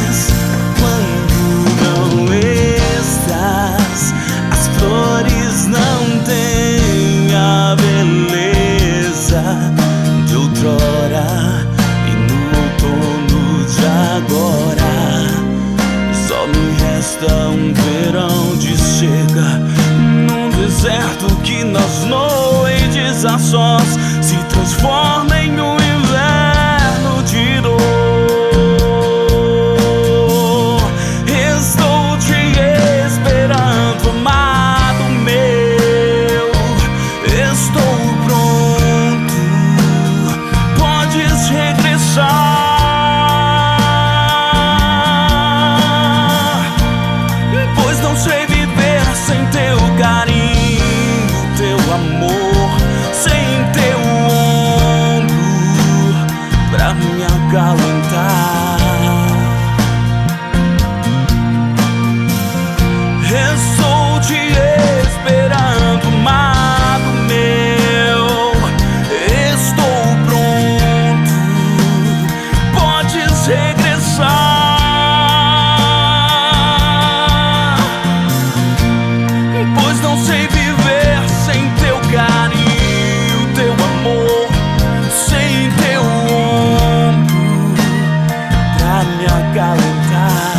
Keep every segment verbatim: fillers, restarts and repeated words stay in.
Mas quando não estás, as flores não têm a beleza de outrora, e no outono de agora só me resta um verão de chega, num deserto que nas noites a sós se transforma em um inverno de dor. Estou te esperando, amado meu, estou pronto, podes regressar. Não sei viver sem teu carinho, teu amor, sem teu ombro pra me acalentar. Estou te esperando, amado meu, estou pronto, podes regressar. Não sei viver sem teu carinho, teu amor, sem teu ombro pra me acalentar.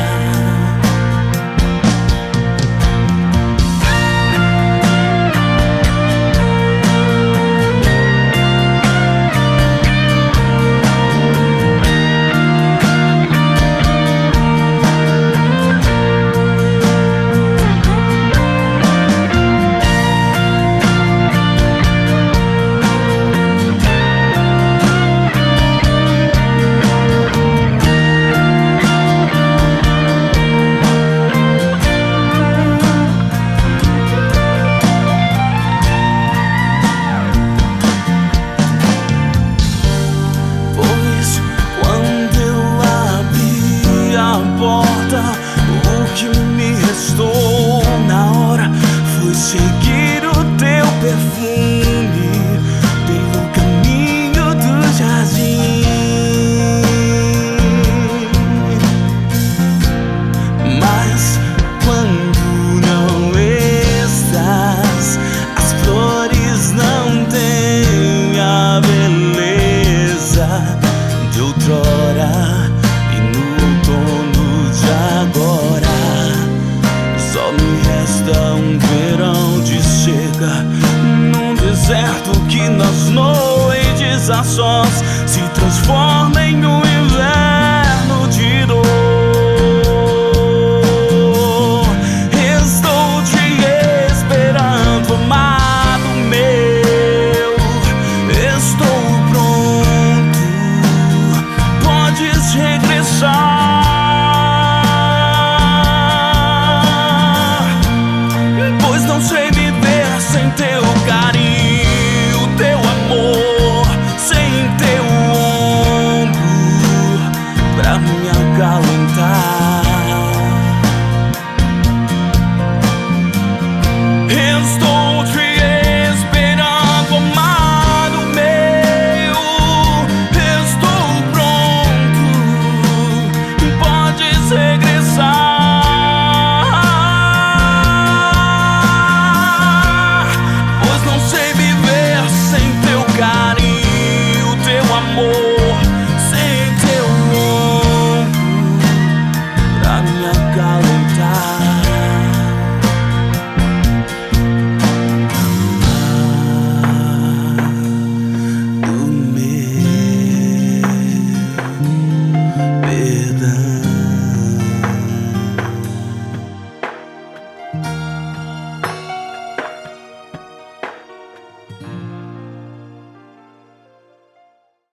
O que me restou na hora foi seguir o teu perfume pelo caminho do jardim. Mas quando não estás, as flores não têm a beleza de outrora, agora só me resta um verão de chega, num deserto que nas noites a sós se transforma em um inverno de dor. Estou te esperando, amado meu, estou pronto, podes regressar. Não sei viver sem teu carinho, teu amor, sem teu ombro pra me acalentar. Estou te esperando, amado meu, estou pronto, podes regressar. Perdão.